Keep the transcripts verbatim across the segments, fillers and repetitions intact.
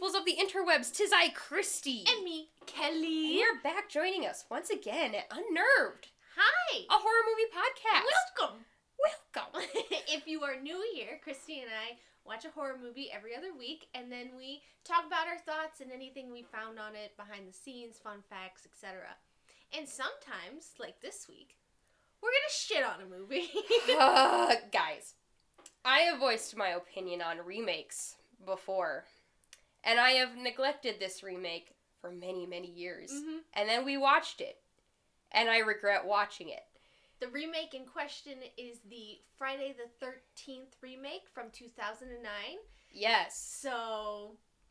peoples of the interwebs, 'tis I, Christy. And me, Kelly. And you're back joining us once again at Unnerved. Hi. A horror movie podcast. Welcome. Welcome. If you are new here, Christy and I watch a horror movie every other week, and then we talk about our thoughts and anything we found on it, behind the scenes, fun facts, et cetera. And sometimes, like this week, we're gonna shit on a movie. uh, guys, I have voiced my opinion on remakes before, and I have neglected this remake for many, many years. Mm-hmm. And then we watched it, and I regret watching it. The remake in question is the Friday the thirteenth remake from two thousand nine. Yes. So...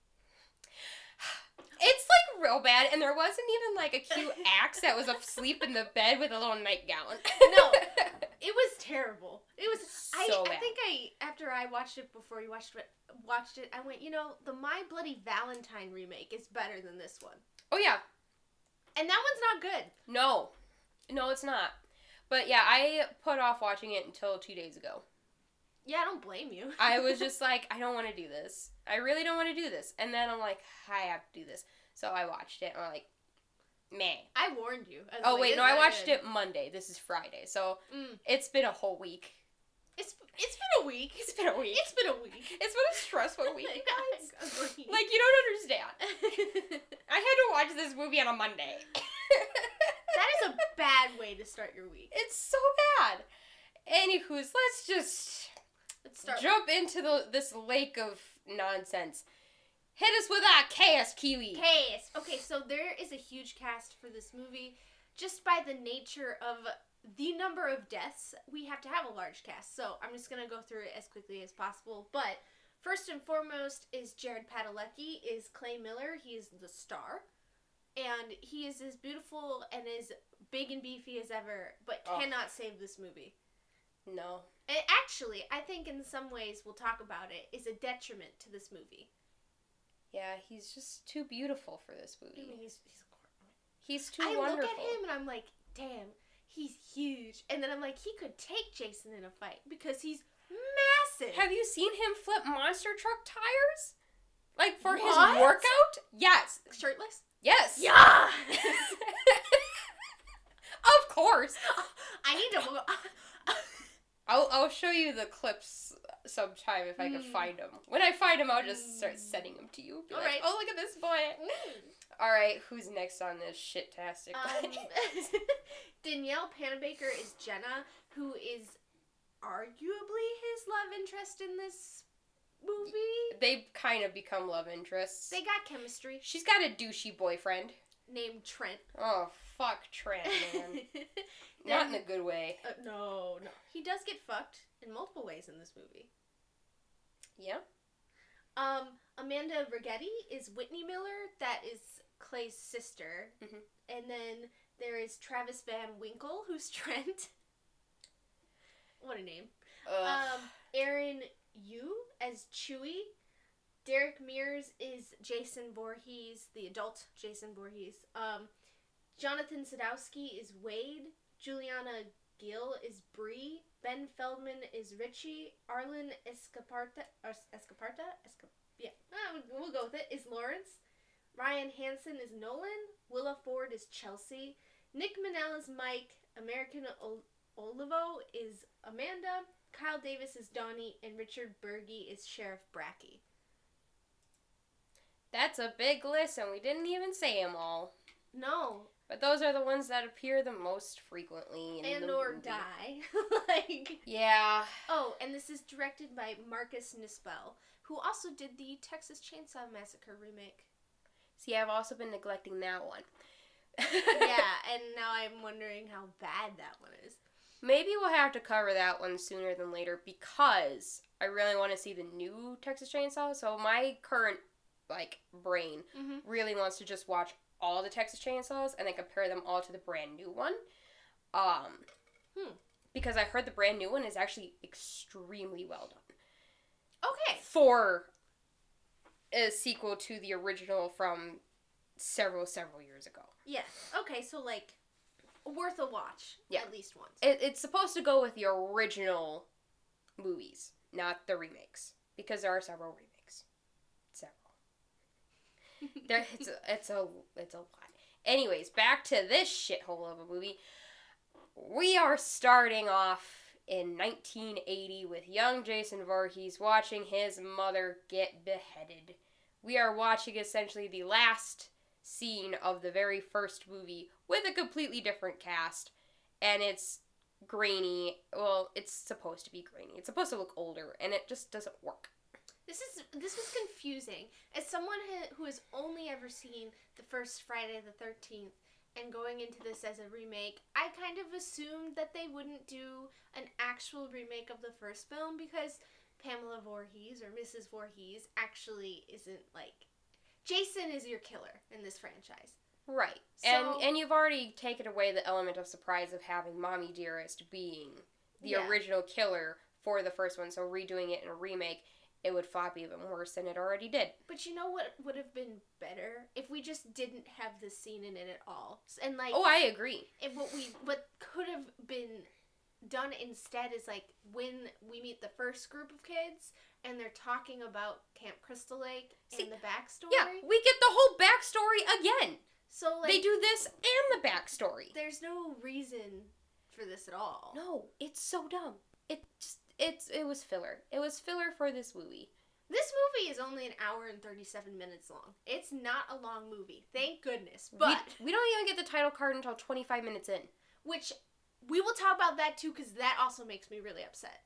It's, like, real bad, and there wasn't even, like, a cute axe that was asleep in the bed with a little nightgown. No, it was terrible. It was... So I, bad. I think I, after I watched it, before you watched it, watched it, I went, you know, the My Bloody Valentine remake is better than this one. Oh, yeah. And that one's not good. No. No, it's not. But, yeah, I put off watching it until two days ago. Yeah, I don't blame you. I was just like, I don't want to do this. I really don't want to do this. And then I'm like, I have to do this. So I watched it, and I'm like, meh. I warned you. I was Oh, like, wait, it's no, I not watched good. it Monday. This is Friday. So Mm. it's been a whole week. It's It's been a week. It's been a week. It's been a week. It's been a stressful week, you guys. Agreed. Like, you don't understand. I had to watch this movie on a Monday. That is a bad way to start your week. It's so bad. Anywho's, let's just Let's start. jump into the this lake of nonsense. Hit us with that chaos, Kiwi. Case. Okay, so there is a huge cast for this movie. Just by the nature of the number of deaths, we have to have a large cast. So I'm just going to go through it as quickly as possible. But first and foremost is Jared Padalecki, is Clay Miller. He is the star. And he is as beautiful and as big and beefy as ever, but Oh. cannot save this movie. No. And actually, I think in some ways, we'll talk about it, is a detriment to this movie. Yeah, he's just too beautiful for this I movie. mean, he's, he's He's too I wonderful. look at him and I'm like, damn, he's huge. And then I'm like, he could take Jason in a fight because he's massive. Have you seen him flip monster truck tires? Like for What? his workout? Yes. Shirtless? Yes. Yeah! Of course. I need to look. I'll I'll show you the clips sometime if I can Mm. find them. When I find them, I'll just start sending them to you. Be All like, right. oh, look at this boy. All right, who's next on this shit-tastic? um, Danielle Panabaker is Jenna, who is arguably his love interest in this movie. They kind of become love interests. They got chemistry. She's got a douchey boyfriend. Named Trent. Oh, fuck Trent, man. Not in a good way. Uh, no, no. He does get fucked in multiple ways in this movie. Yeah? Um, Amanda Rigetti is Whitney Miller. That is Clay's sister. Mhm. And then there is Travis Van Winkle, who's Trent. What a name. Ugh. Um, Aaron Yu as Chewie. Derek Mears is Jason Voorhees, the adult Jason Voorhees. Um, Jonathan Sadowski is Wade. Juliana Gill is Bree. Ben Feldman is Richie. Arlen Escaparta, or Escaparta? Esca- yeah, ah, we'll go with it, is Lawrence. Ryan Hansen is Nolan. Willa Ford is Chelsea. Nick Manel is Mike. American Ol- Olivo is Amanda. Kyle Davis is Donnie. And Richard Berge is Sheriff Brackey. That's a big list, and we didn't even say them all. No. But those are the ones that appear the most frequently in And the or movie. die. Like. Yeah. Oh, and this is directed by Marcus Nispel, who also did the Texas Chainsaw Massacre remake. See, I've also been neglecting that one. Yeah, and now I'm wondering how bad that one is. Maybe we'll have to cover that one sooner than later because I really want to see the new Texas Chainsaw. So my current, like, brain Mm-hmm. really wants to just watch all the Texas Chainsaws and then compare them all to the brand new one. Um, Hmm. Because I heard the brand new one is actually extremely well done. Okay. For a sequel to the original from several, several years ago. Yeah. Okay, so, like, worth a watch. Yeah. At least once. It, it's supposed to go with the original movies, not the remakes. Because there are several remakes. Several. There, it's a, it's a, it's a lot. Anyways, back to this shithole of a movie. We are starting off in nineteen eighty with young Jason Voorhees watching his mother get beheaded. We are watching essentially the last scene of the very first movie with a completely different cast, and it's grainy. Well, it's supposed to be grainy. It's supposed to look older, and it just doesn't work. This is this was confusing. As someone who has only ever seen the first Friday the thirteenth and going into this as a remake, I kind of assumed that they wouldn't do an actual remake of the first film because Pamela Voorhees or Missus Voorhees actually isn't like... Jason is your killer in this franchise. Right. So, and and you've already taken away the element of surprise of having Mommy Dearest being the yeah. original killer for the first one, so redoing it in a remake, it would flop even worse than it already did. But you know what would have been better? If we just didn't have this scene in it at all. And like... Oh, I agree. And what we what could have been done instead is like when we meet the first group of kids and they're talking about Camp Crystal Lake and See, the backstory. Yeah, we get the whole backstory again. So like they do this and the backstory. There's no reason for this at all. No, it's so dumb. It just it's it was filler. It was filler for this movie. This movie is only an hour and thirty-seven minutes long. It's not a long movie. Thank goodness. But we, we don't even get the title card until twenty-five minutes in. Which we will talk about that too, because that also makes me really upset.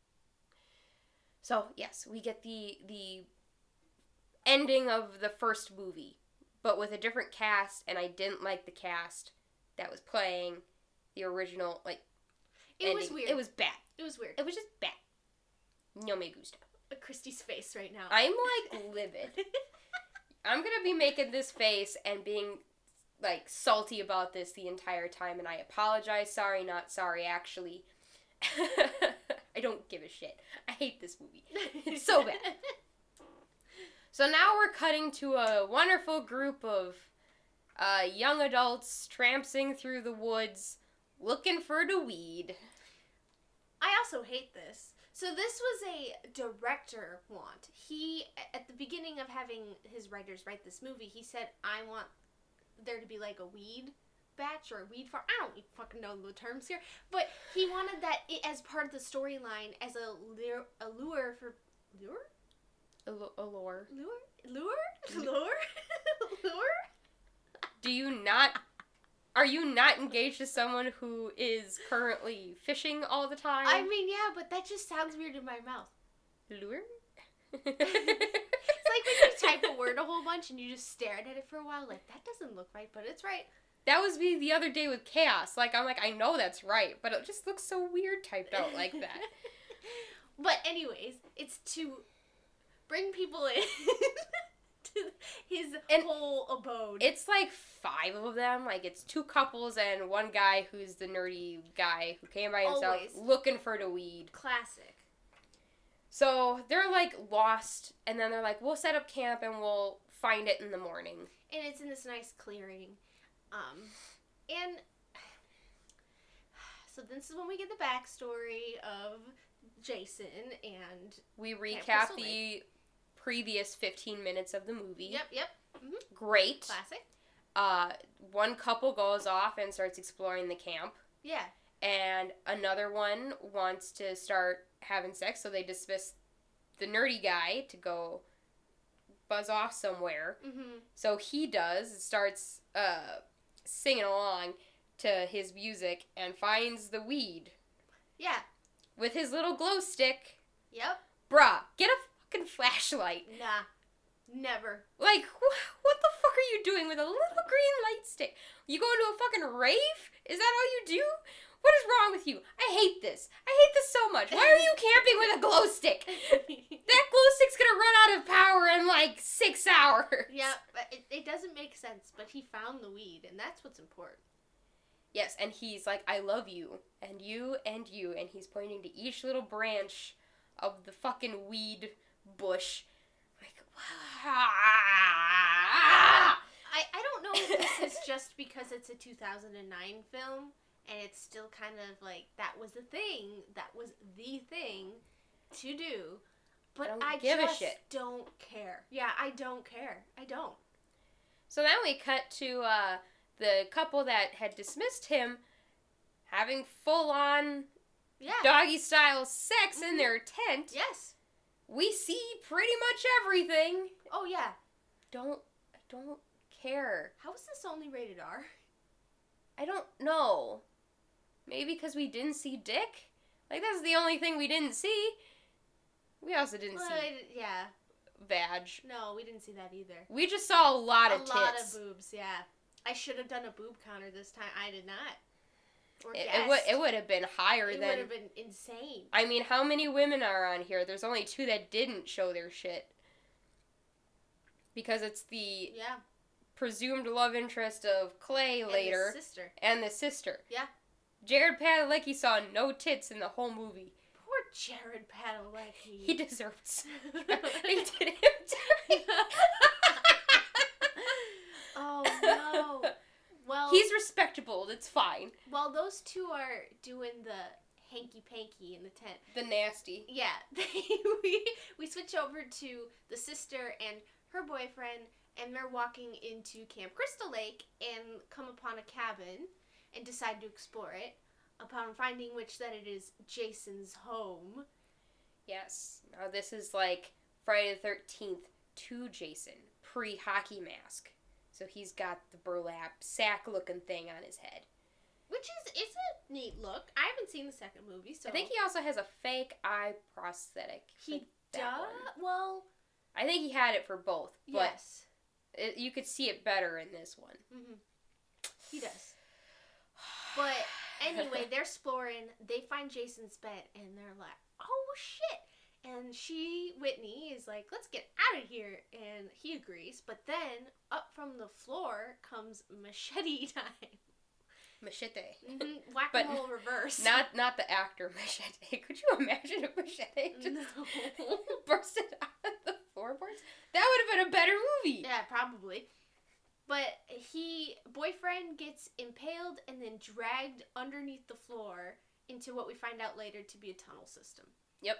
So, yes, we get the the ending of the first movie, but with a different cast, and I didn't like the cast that was playing the original, like, It ending. was weird. It was bad. It was weird. It was just bad. No me gusta. Christy's face right now. I'm, like, livid. I'm gonna be making this face and being, like, salty about this the entire time, and I apologize. Sorry, not sorry, actually. I don't give a shit. I hate this movie. It's so bad. So now we're cutting to a wonderful group of uh, young adults trampsing through the woods looking for the weed. I also hate this. So this was a director want. He, at the beginning of having his writers write this movie, he said, I want there to be like a weed batch or a weed farm. I don't even fucking know the terms here. But he wanted that it, as part of the storyline as a lure, a lure for... Lure? Allure. Allure? Lure? Lure? Lure? Lure? Do you not... Are you not engaged to someone who is currently fishing all the time? I mean, yeah, but that just sounds weird in my mouth. Lure? It's like when you type a word a whole bunch and you just stare at it for a while, like, that doesn't look right, but it's right. That was me the other day with Chaos. Like, I'm like, I know that's right, but it just looks so weird typed out like that. But anyways, it's to bring people in to his and whole abode. It's like five of them. Like, it's two couples and one guy who's the nerdy guy who came by himself Always. looking for the weed. Classic. So they're, like, lost, and then they're like, we'll set up camp and we'll find it in the morning. And it's in this nice clearing. Um, and so this is when we get the backstory of Jason and We recap Crystal the Lake. previous fifteen minutes of the movie. Yep, yep. Mm-hmm. Great. Classic. Uh, one couple goes off and starts exploring the camp. Yeah. And another one wants to start having sex, so they dismiss the nerdy guy to go buzz off somewhere. Mm-hmm. So he does, starts uh, singing along to his music and finds the weed Yeah. with his little glow stick. Yep. Bruh, get a fucking flashlight. Nah. Never. Like, wh- what the fuck are you doing with a little green light stick? You going to a fucking rave? Is that all you do? What is wrong with you? I hate this. I hate this so much. Why are you camping with a glow stick? That glow stick's gonna run out of power in like six hours. Yeah, but it, it doesn't make sense, but he found the weed, and that's what's important. Yes, and he's like, I love you, and you, and you, and he's pointing to each little branch of the fucking weed bush. Like, I, I don't know if this is just because it's a two thousand nine film, and it's still kind of like, that was the thing, that was the thing to do, but I don't I give a just shit. don't care. Yeah, I don't care. I don't. So then we cut to uh, the couple that had dismissed him having full-on Yeah. doggy-style sex Mhm. in their tent. Yes. We see pretty much everything. Oh, yeah. Don't, I don't care. How is this only rated R? I don't know. Maybe because we didn't see Dick? Like, that's the only thing we didn't see. We also didn't Well, see I- yeah. Vag. No, we didn't see that either. We just saw a lot A of tits. lot of boobs, yeah. I should have done a boob counter this time. I did not. Or It, guessed. it would it would have been higher It than. would have been insane. I mean, how many women are on here? There's only two that didn't show their shit. Because it's the Yeah. presumed love interest of Clay And later his sister. and the sister. Yeah. Jared Padalecki saw no tits in the whole movie. Poor Jared Padalecki. He deserves. He did him dirty. Oh no. Well, He's respectable. It's fine. while those two are doing the hanky panky in the tent, The nasty. yeah, they, we we switch over to the sister and her boyfriend, and they're walking into Camp Crystal Lake and come upon a cabin and decide to explore it. Upon finding which that it is Jason's home. Yes. Now this is like Friday the thirteenth to Jason, pre-hockey mask. So he's got the burlap sack-looking thing on his head. Which is it's a neat look. I haven't seen the second movie, so I think he also has a fake eye prosthetic. he for that does. one. Well, I think he had it for both, but yes, it, you could see it better in this one. hmm he does. But anyway, they're exploring. They find Jason's bed, and they're like, "Oh shit!" And she, Whitney, is like, "Let's get out of here," and he agrees. But then up from the floor comes machete time. Machete. Mm-hmm. Whack-a-mole reverse. Not not the actor Machete. Could you imagine if Machete just No. bursted out of the floorboards? That would have been a better movie. Yeah, probably. But he, boyfriend gets impaled and then dragged underneath the floor into what we find out later to be a tunnel system. Yep.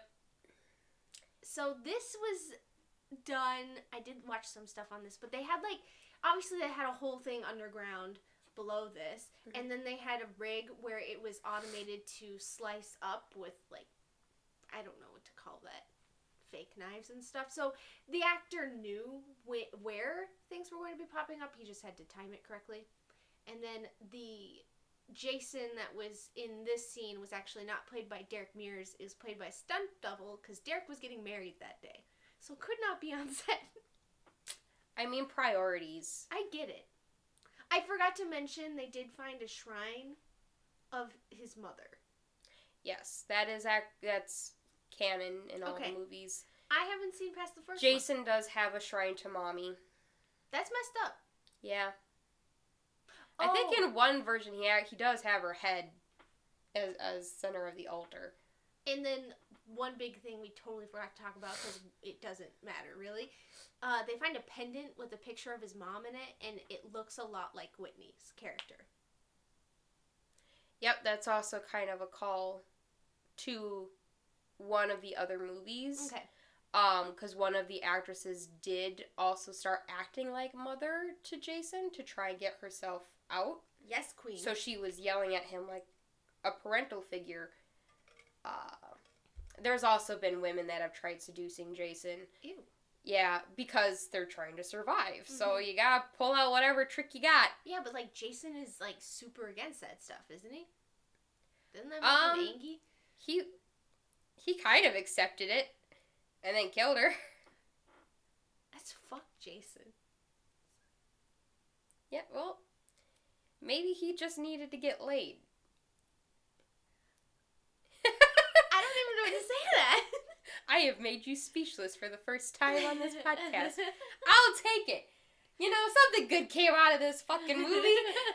So this was done, I did watch some stuff on this, but they had like, obviously they had a whole thing underground below this, Mhm. and then they had a rig where it was automated to slice up with like, I don't know what to call that, fake knives and stuff. So the actor knew wh- where things were going to be popping up. He just had to time it correctly. And then the Jason that was in this scene was actually not played by Derek Mears. It was played by a stunt double because Derek was getting married that day. So could not be on set. I mean, priorities. I get it. I forgot to mention they did find a shrine of his mother. Yes, that is ac- that's canon in all Okay. the movies. I haven't seen past the first Jason one. does have a shrine to mommy. That's messed up. Yeah. I think Oh. in one version he ha- he does have her head as as center of the altar. And then one big thing we totally forgot to talk about because it doesn't matter really. Uh, they find a pendant with a picture of his mom in it, and it looks a lot like Whitney's character. Yep, that's also kind of a call to one of the other movies. Okay. Um, because one of the actresses did also start acting like mother to Jason to try and get herself out. Yes, Queen. So she was yelling at him like a parental figure. Uh, there's also been women that have tried seducing Jason. Ew. Yeah, because they're trying to survive. So Mhm. you gotta pull out whatever trick you got. Yeah, but like Jason is like super against that stuff, isn't he? Doesn't that make Um, him angry? He he kind of accepted it and then killed her. That's fuck Jason. Yeah, well, maybe he just needed to get laid. I don't even know what to say to that. I have made you speechless for the first time on this podcast. I'll take it. You know, something good came out of this fucking movie.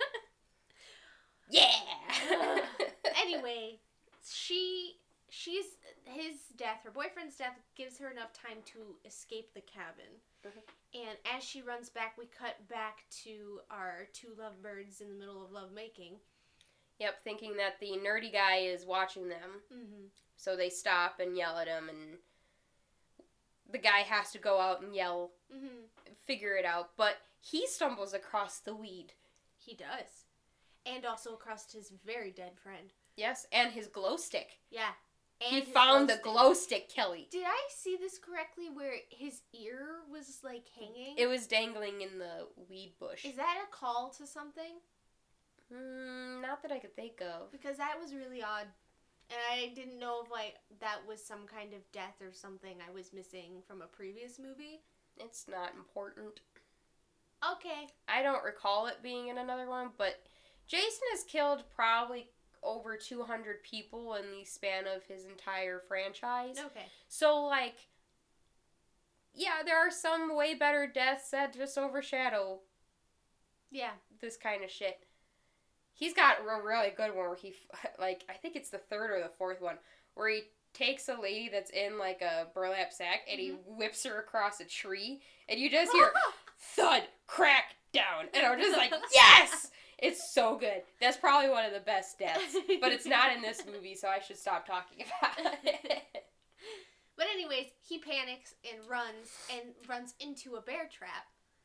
Yeah. Anyway, she she's his death, her boyfriend's death gives her enough time to escape the cabin. Mhm. And as she runs back, we cut back to our two lovebirds in the middle of lovemaking. Yep, thinking that the nerdy guy is watching them. Mm-hmm. So they stop and yell at him, and the guy has to go out and yell, Mm-hmm. figure it out. But he stumbles across the weed. He does. And also across his very dead friend. Yes, and his glow stick. Yeah. And he his found glow the stick. glow stick, Kelly. Did I see this correctly where his ear was, like, hanging? It was dangling in the weed bush. Is that a call to something? Mm, not that I could think of. Because that was really odd. And I didn't know if, like, that was some kind of death or something I was missing from a previous movie. It's not important. Okay. I don't recall it being in another one, but Jason has killed probably over two hundred people in the span of his entire franchise. Okay. So, like, yeah, there are some way better deaths that just overshadow Yeah. this kind of shit. He's got a really good one where he, like, I think it's the third or the fourth one, where he takes a lady that's in, like, a burlap sack and he Mm-hmm. whips her across a tree, and you just hear thud, crack, down, and I'm just like, yes! It's so good. That's probably one of the best deaths, but it's not in this movie, so I should stop talking about it. But anyways, he panics and runs and runs into a bear trap.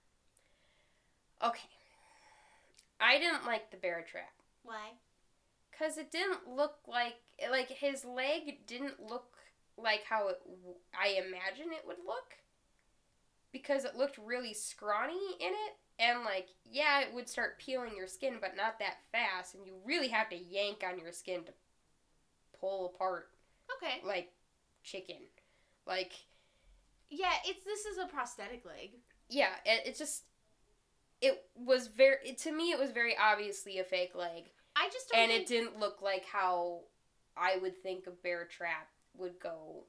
Okay. I didn't like the bear trap. Why? Because it didn't look like, like, his leg didn't look like how it, I imagine it would look. Because it looked really scrawny in it. And, like, yeah, it would start peeling your skin, but not that fast. And you really have to yank on your skin to pull apart, Okay. like, chicken. Like, Yeah, it's this is a prosthetic leg. yeah, it, it just, it was very, it, to me, it was very obviously a fake leg. I just don't And think... it didn't look like how I would think a bear trap would go.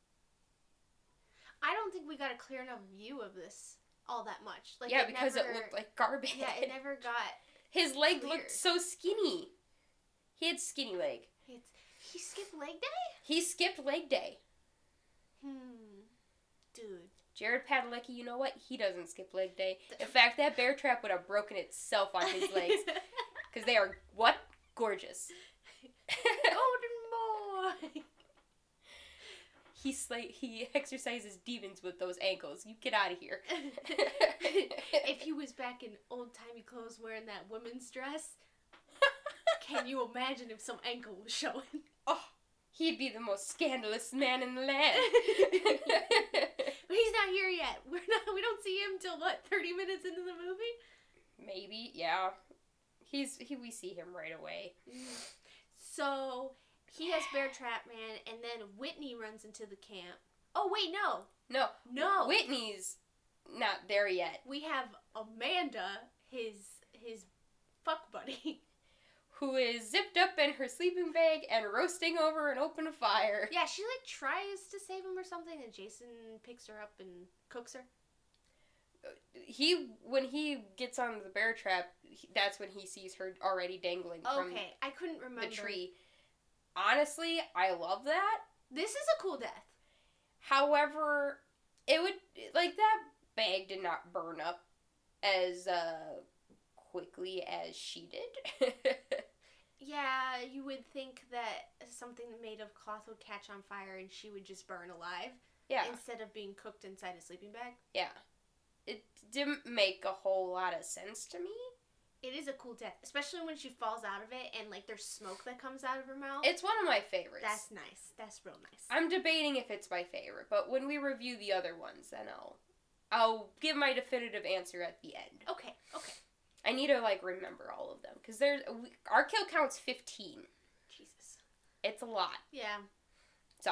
I don't think we got a clear enough view of this all that much. Like Yeah, it because never, it looked like garbage. Yeah, it never got... His leg clear. looked so skinny. He had skinny leg. It's, he skipped leg day? He skipped leg day. Hmm. Dude. Jared Padalecki, you know what? He doesn't skip leg day. In fact, that bear trap would have broken itself on his legs. Because they are, what? Gorgeous. Golden boy! He slay, he exercises demons with those ankles. You get out of here. If he was back in old-timey clothes wearing that woman's dress, can you imagine if some ankle was showing? Oh, he'd be the most scandalous man in the land. But he's not here yet. We're not. We don't see him till what? Thirty minutes into the movie. Maybe, yeah. He's he. We see him right away. So he has Bear Trap Man, and then Whitney runs into the camp. Oh wait, no, No, no. Whitney's not there yet. We have Amanda, his his fuck buddy. Who is zipped up in her sleeping bag and roasting over an open fire. Yeah, she like tries to save him or something, and Jason picks her up and cooks her. He when he gets on the bear trap, he, that's when he sees her already dangling from Okay, I couldn't remember the tree. Honestly, I love that. This is a cool death. However, it would like that bag did not burn up as uh, quickly as she did. Yeah, you would think that something made of cloth would catch on fire and she would just burn alive. Yeah. Instead of being cooked inside a sleeping bag. Yeah. It didn't make a whole lot of sense to me. It is a cool death, especially when she falls out of it and like there's smoke that comes out of her mouth. It's one of my favorites. That's nice. That's real nice. I'm debating if it's my favorite, but when we review the other ones, then I'll I'll give my definitive answer at the end. Okay, okay. I need to like remember all of them because there's our kill count's fifteen. Jesus. It's a lot. Yeah. So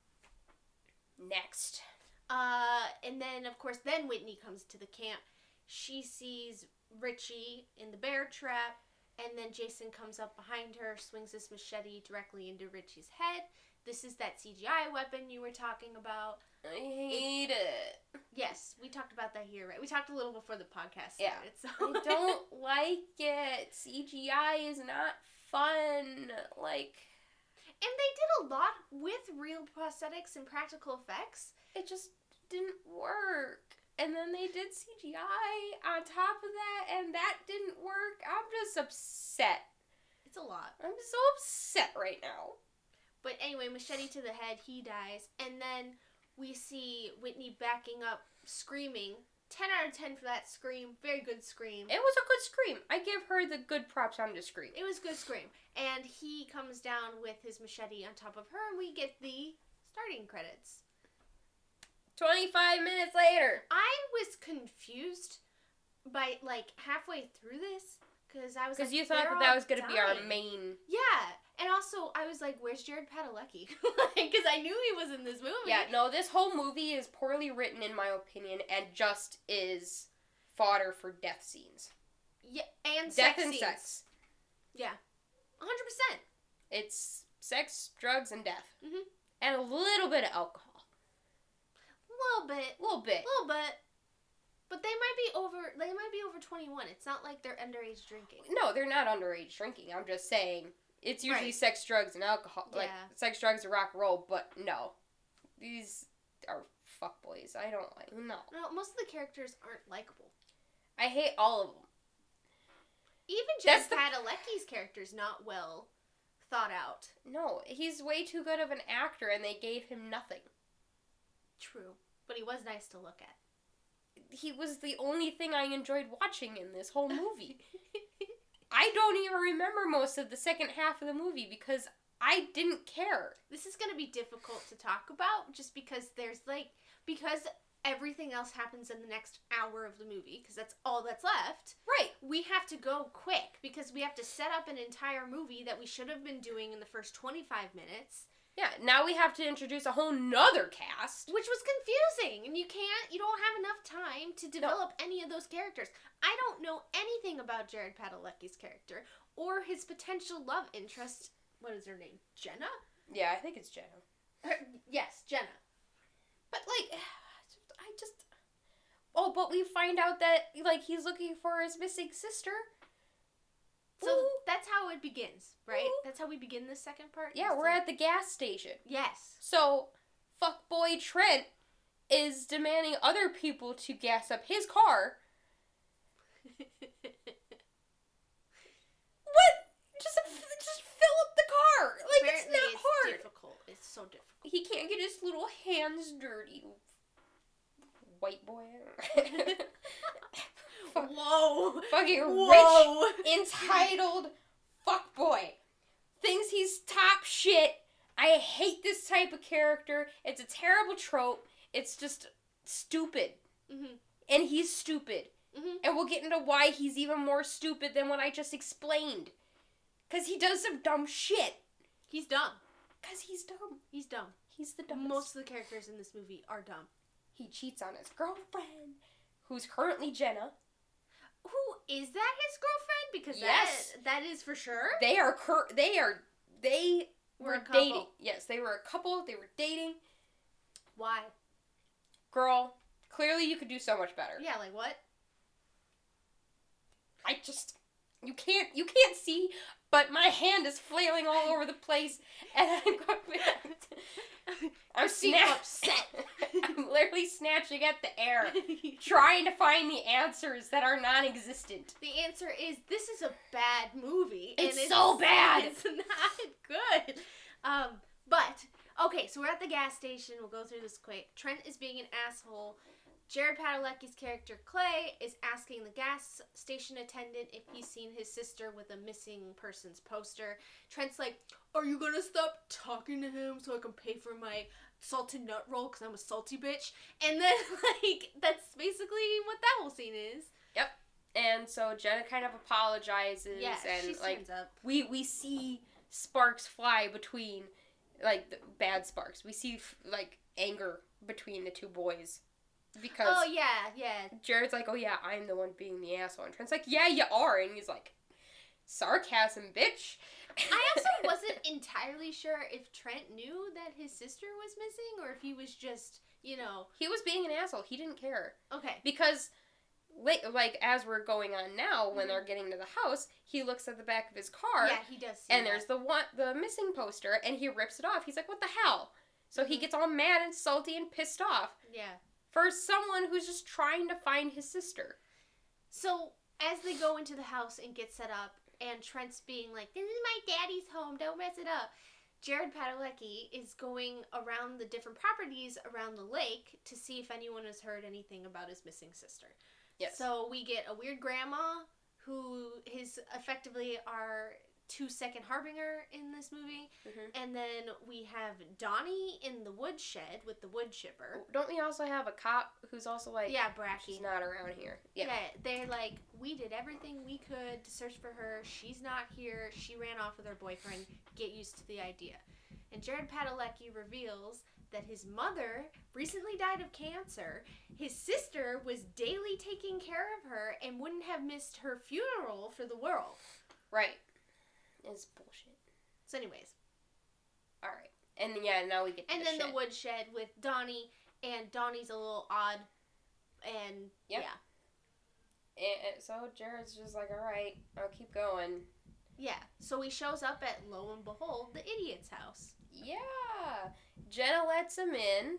next. Uh, and then of course, then Whitney comes to the camp. She sees Richie in the bear trap, and then Jason comes up behind her, swings his machete directly into Richie's head. This is that C G I weapon you were talking about. I hate it. Yes, we talked about that here, right? We talked a little before the podcast Yeah. started. So. I don't like it. C G I is not fun. Like, And they did a lot with real prosthetics and practical effects. it just didn't work. And then they did C G I on top of that, and that didn't work. I'm just upset. It's a lot. I'm so upset right now. But anyway, machete to the head, he dies. And then we see Whitney backing up, screaming, ten out of ten for that scream. Very good scream. It was a good scream. I give her the good props on the scream. It was good scream. And he comes down with his machete on top of her, and we get the starting credits. twenty-five minutes later. I was confused by, like, halfway through this, because I was like, Because you thought they're that that all was going to be our dying. main... Yeah, and also, I was like, where's Jared Padalecki? Because I knew he was in this movie. Yeah, no, this whole movie is poorly written, in my opinion, and just is fodder for death scenes. Yeah, and Death sex and scenes. sex. Yeah, one hundred percent. It's sex, drugs, and death. Mhm. And a little bit of alcohol. A little bit. A little bit. A little bit. But they might be over, they might be over twenty-one. It's not like they're underage drinking. No, they're not underage drinking. I'm just saying it's usually Right. sex, drugs, and alcohol. Like, Yeah. sex, drugs, and rock and roll, but no. These are fuckboys. I don't like... No. No, most of the characters aren't likable. I hate all of them. Even Jared That's the- Padalecki's character's not well thought out. No, he's way too good of an actor, and they gave him nothing. True. But he was nice to look at. He was the only thing I enjoyed watching in this whole movie. I don't even remember most of the second half of the movie because I didn't care. This is going to be difficult to talk about just because there's like, because everything else happens in the next hour of the movie, because that's all that's left. Right. We have to go quick because we have to set up an entire movie that we should have been doing in the first twenty-five minutes. Yeah, now we have to introduce a whole nother cast. Which was confusing, and you can't, you don't have enough time to develop no. any of those characters. I don't know anything about Jared Padalecki's character, or his potential love interest. What is her name? Jenna? Yeah, I think it's Jenna. Her, yes, Jenna. But, like, I just... Oh, but we find out that, like, he's looking for his missing sister. So Ooh. that's how it begins, right? Ooh. That's how we begin this second part? Yeah, we're like... at the gas station. Yes. So, fuckboy Trent is demanding other people to gas up his car. What? Just, just fill up the car. Like, Apparently it's not it's hard. difficult. It's so difficult. He can't get his little hands dirty. White boy. Whoa. Fucking Whoa. rich, entitled fuckboy. Thinks he's top shit. I hate this type of character. It's a terrible trope. It's just stupid. Mm-hmm. And he's stupid. Mm-hmm. And we'll get into why he's even more stupid than what I just explained. Because he does some dumb shit. He's dumb. Because he's dumb. He's dumb. He's the dumbest. Most of the characters in this movie are dumb. He cheats on his girlfriend, who's currently Jenna. Who is that? His girlfriend? Because Yes. that, that is for sure. They are cur- They are. They We're were a couple. dating. Yes, they were a couple. They were dating. Why? Girl, clearly you could do so much better. Yeah, like what? I just. You can't. You can't see, but my hand is flailing all over the place, and I'm going. I'm Christine snap- upset. I'm literally snatching at the air, trying to find the answers that are non-existent. The answer is this is a bad movie. It's and it's so bad. It's not good. Um, but okay, so we're at the gas station. We'll go through this quick. Trent is being an asshole. Jared Padalecki's character Clay is asking the gas station attendant if he's seen his sister with a missing person's poster. Trent's like, "Are you gonna stop talking to him so I can pay for my salted nut roll because I'm a salty bitch?" And then, like, that's basically what that whole scene is. Yep. And so Jenna kind of apologizes, Yeah, and she like stands up. we we see sparks fly between, like the bad sparks. We see like anger between the two boys. Because Oh, yeah, yeah. Jared's like, oh yeah, I'm the one being the asshole. And Trent's like, yeah, you are. And he's like, sarcasm, bitch. I also wasn't entirely sure if Trent knew that his sister was missing or if he was just, you know... He was being an asshole. He didn't care. Okay. Because, like, like as we're going on now, when Mhm. they're getting to the house, he looks at the back of his car. Yeah, he does see And that. there's the one, the missing poster, and he rips it off. He's like, what the hell? So he Mhm. gets all mad and salty and pissed off. Yeah. For someone who's just trying to find his sister. So, as they go into the house and get set up, and Trent's being like, this is my daddy's home, don't mess it up. Jared Padalecki is going around the different properties around the lake to see if anyone has heard anything about his missing sister. Yes. So we get a weird grandma who is effectively our two-second harbinger in this movie. Mm-hmm. And then we have Donnie in the woodshed with the wood chipper. Don't we also have a cop who's also like, yeah, Bracky. she's not around here. Yeah. Yeah. They're like, we did everything we could to search for her. She's not here. She ran off with her boyfriend. Get used to the idea. And Jared Padalecki reveals that his mother recently died of cancer. His sister was daily taking care of her and wouldn't have missed her funeral for the world. Right. It's bullshit. So anyways. Alright. And yeah, now we get to And the then shed. the woodshed with Donnie, and Donnie's a little odd. And Yep. yeah. And so Jared's just like, alright, I'll keep going. Yeah. So he shows up at, lo and behold, the idiot's house. Yeah. Jenna lets him in.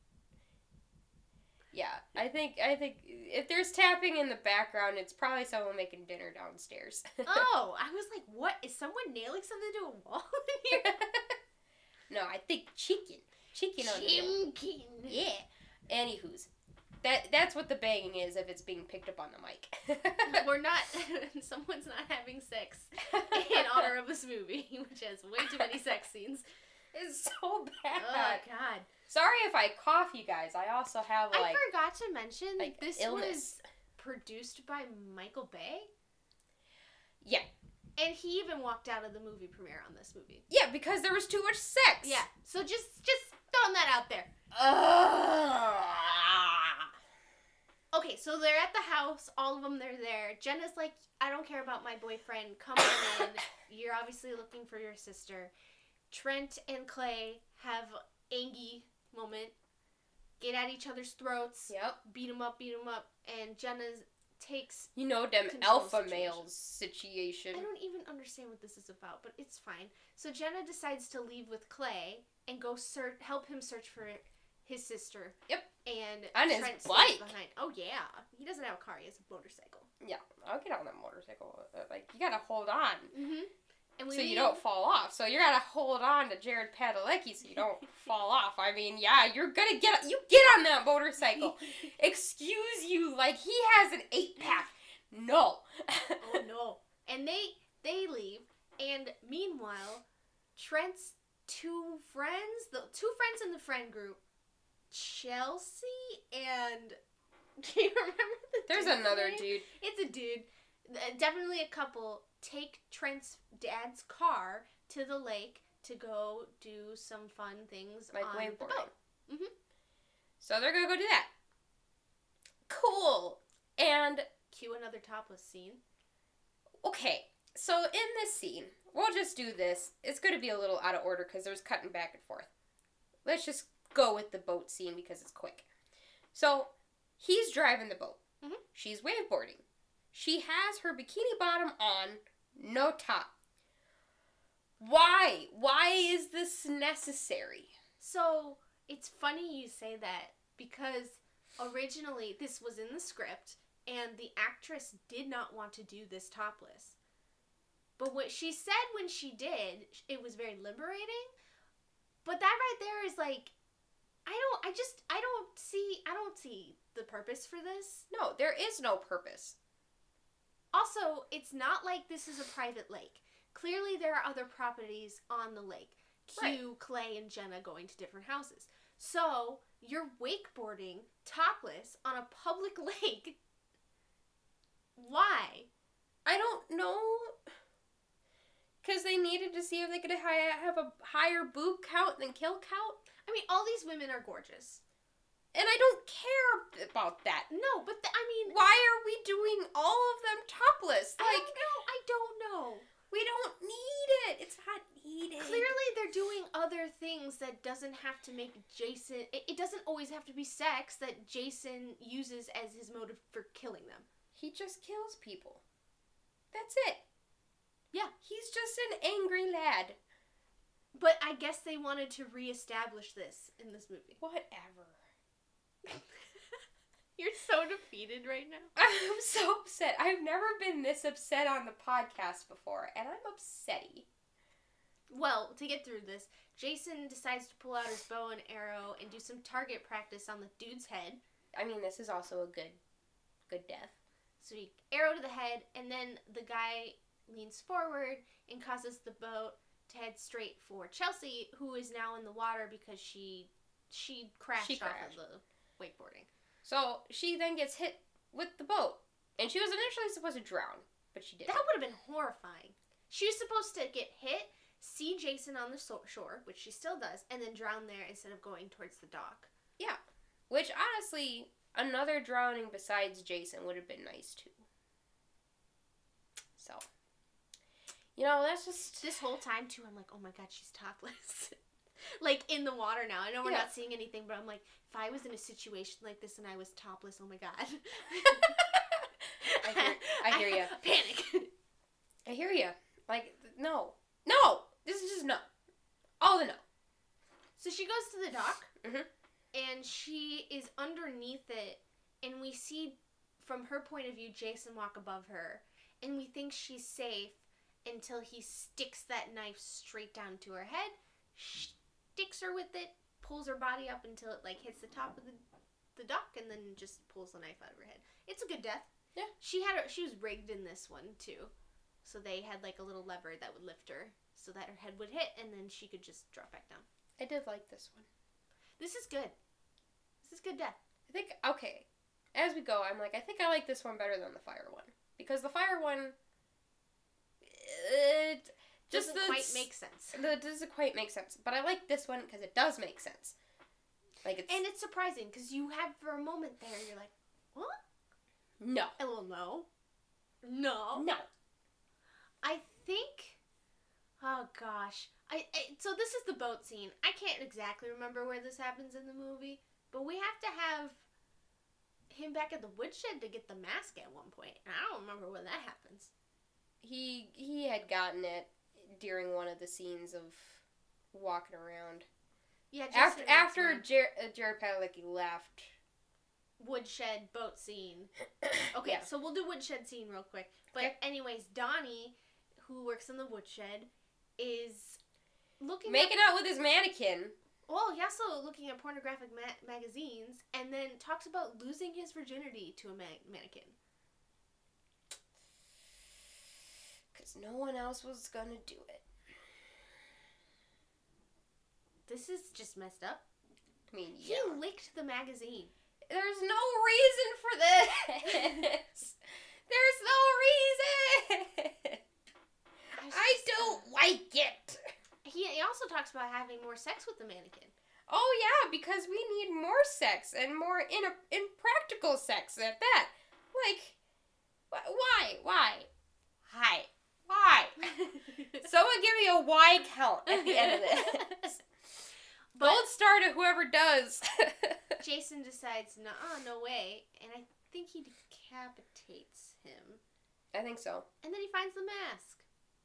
Yeah, I think I think if there's tapping in the background, it's probably someone making dinner downstairs. Oh, I was like, what? Is someone nailing something to a wall in here? No, I think chicken. Chicken on the wall. Chicken. Yeah. Anywho's. That that's what the banging is if it's being picked up on the mic. We're not, someone's not having sex in honor of this movie, which has way too many sex scenes. It's so bad. Oh, God. Sorry if I cough, you guys. I also have, like... I forgot to mention, like, this illness. was produced by Michael Bay. Yeah. And he even walked out of the movie premiere on this movie. Yeah, because there was too much sex. Yeah. So just, just throwing that out there. Ugh. Okay, so they're at the house. All of them, they're there. Jenna's like, I don't care about my boyfriend. Come on in. You're obviously looking for your sister. Trent and Clay have Angie moment. Get at each other's throats. Yep. Beat them up, beat them up. And Jenna takes... You know them Control alpha situation. males situation. I don't even understand what this is about, but it's fine. So Jenna decides to leave with Clay and go search, help him search for his sister. Yep. And On his Trent stays bike. behind. Oh yeah, he doesn't have a car; he has a motorcycle. Yeah, I'll get on that motorcycle. Uh, Like, you gotta hold on Mm-hmm. And we so you leave- don't fall off. So you gotta hold on to Jared Padalecki so you don't fall off. I mean, yeah, you're gonna get you get on that motorcycle. Excuse you, like he has an eight pack. No. Oh no! And they they leave, and meanwhile, Trent's two friends, the two friends in the friend group, Chelsea and do you remember the There's dude's another name? dude. It's a dude, uh, definitely a couple. Take Trent's dad's car to the lake to go do some fun things Like on the wakeboarding. boat. Mhm. So they're gonna go do that. Cool. And Cue another topless scene. okay, so in this scene, we'll just do this. It's going to be a little out of order because there's cutting back and forth. Let's just go with the boat scene because it's quick. So, he's driving the boat. Mhm. She's wakeboarding. She has her bikini bottom on, no top. Why? Why is this necessary? So, it's funny you say that because originally this was in the script and the actress did not want to do this topless. But what she said when she did, it was very liberating. But that right there is like, I don't, I just, I don't see, I don't see the purpose for this. No, there is no purpose. Also, it's not like this is a private lake. Clearly there are other properties on the lake. Cue Clay and Jenna going to different houses. So, you're wakeboarding topless on a public lake. Why? I don't know. Because they needed to see if they could hi- have a higher boob count than kill count. I mean, all these women are gorgeous. And I don't care about that. No, but the, I mean, Why are we doing all of them topless? I Like, don't know. I don't know. we don't need it. It's not needed. Clearly, they're doing other things that doesn't have to make Jason. It, it doesn't always have to be sex that Jason uses as his motive for killing them. He just kills people. That's it. Yeah. He's just an angry lad. But I guess they wanted to reestablish this in this movie. Whatever. You're so defeated right now. I'm so upset. I've never been this upset on the podcast before, and I'm upsetty. Well, to get through this, Jason decides to pull out his bow and arrow and do some target practice on the dude's head. I mean, this is also a good, good death. So he arrow to the head, and then the guy leans forward and causes the boat to head straight for Chelsea, who is now in the water because she she crashed, She off crashed. of the wakeboarding. So she then gets hit with the boat, and she was initially supposed to drown, but she didn't. That would have been horrifying. She was supposed to get hit, see Jason on the so- shore, which she still does, and then drown there instead of going towards the dock. Yeah. Which, honestly, another drowning besides Jason would have been nice, too. So. You know, that's just... This whole time, too, I'm like, oh my god, she's topless. Like, in the water now. I know we're Yeah. not seeing anything, but I'm like, if I was in a situation like this and I was topless, oh my god. I hear, I hear ya. Panic. I hear ya. Like, no. No! This is just no. All the no. So she goes to the dock, Mhm. and she is underneath it, and we see, from her point of view, Jason walk above her, and we think she's safe until he sticks that knife straight down to her head, sticks her with it, pulls her body up until it, like, hits the top of the, the dock, and then just pulls the knife out of her head. It's a good death. Yeah. She had her, she was rigged in this one, too. So they had, like, a little lever that would lift her so that her head would hit, and then she could just drop back down. I did like this one. This is good. This is good death. I think, okay, as we go, I'm like, I think I like this one better than the fire one. Because the fire one, it just Doesn't the, quite make sense. It doesn't quite make sense. But I like this one because it does make sense. Like, it's... And it's surprising, because you have, for a moment there, you're like, what? No. A little no. No. No. I think, oh gosh. I, I So this is the boat scene. I can't exactly remember where this happens in the movie, but we have to have him back at the woodshed to get the mask at one point. And I don't remember when that happens. He he had gotten it during one of the scenes of walking around. Yeah, Jason After Reitman. after Jer- uh, Jared Padalecki left. Woodshed boat scene. Okay, Yeah. so we'll do woodshed scene real quick. But Okay. anyways, Donnie, who works in the woodshed, is looking Making at, out with his mannequin. well, he also looking at pornographic ma- magazines, and then talks about losing his virginity to a ma- mannequin. Because no one else was going to do it. This is just messed up. I mean, He yeah. licked the magazine. There's no reason for this. There's no reason. I don't like it. He, he also talks about having more sex with the mannequin. Oh yeah, because we need more sex and more in impractical sex at that. Like, wh- why? Why? Hi. Why? Someone give me a why count at the end of this. But Gold star to whoever does. Jason decides, nah, no way, and I think he decapitates him. I think so. And then he finds the mask.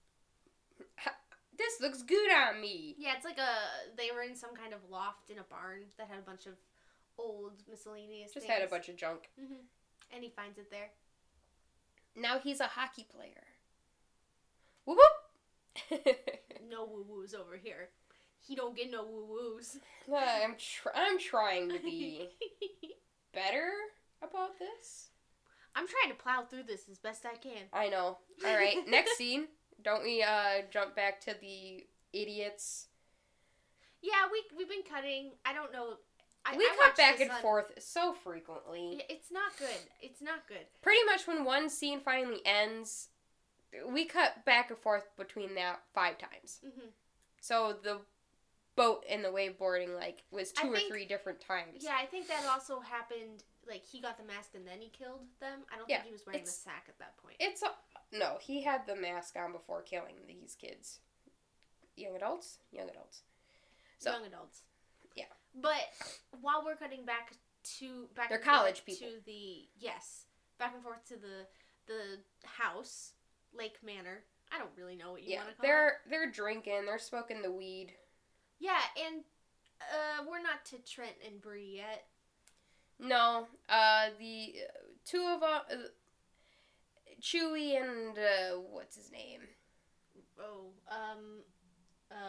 This looks good on me. Yeah, it's like a, they were in some kind of loft in a barn that had a bunch of old miscellaneous Just things. had a bunch of junk. Mm-hmm. And he finds it there. Now he's a hockey player. Whoop whoop. No woo-woos over here. He don't get no woo-woos. I'm tr- I'm trying to be better about this. I'm trying to plow through this as best I can. I know. All right, next scene. Don't we uh jump back to the idiots? Yeah, we we've been cutting. I don't know. I, we I cut watched back this and on- forth so frequently. It's not good. It's not good. Pretty much when one scene finally ends, we cut back and forth between that five times. Mm-hmm. So the boat and the waveboarding like was two I or think- three different times. Yeah, I think that also happened. Like he got the mask and then he killed them. I don't Yeah, think he was wearing the it's- sack at that point. It's a, no, he had the mask on before killing these kids. Young adults? Young adults. So, Young adults. yeah. But while we're cutting back to back They're and forth college people. to the yes, back and forth to the the house, Lake Manor. I don't really know what you yeah, want to call they're it. they're drinking, they're smoking the weed. Yeah, and uh, we're not to Trent and Bree yet. No, uh, the uh, two of uh, uh, Chewie and uh, what's his name? Oh, um, uh,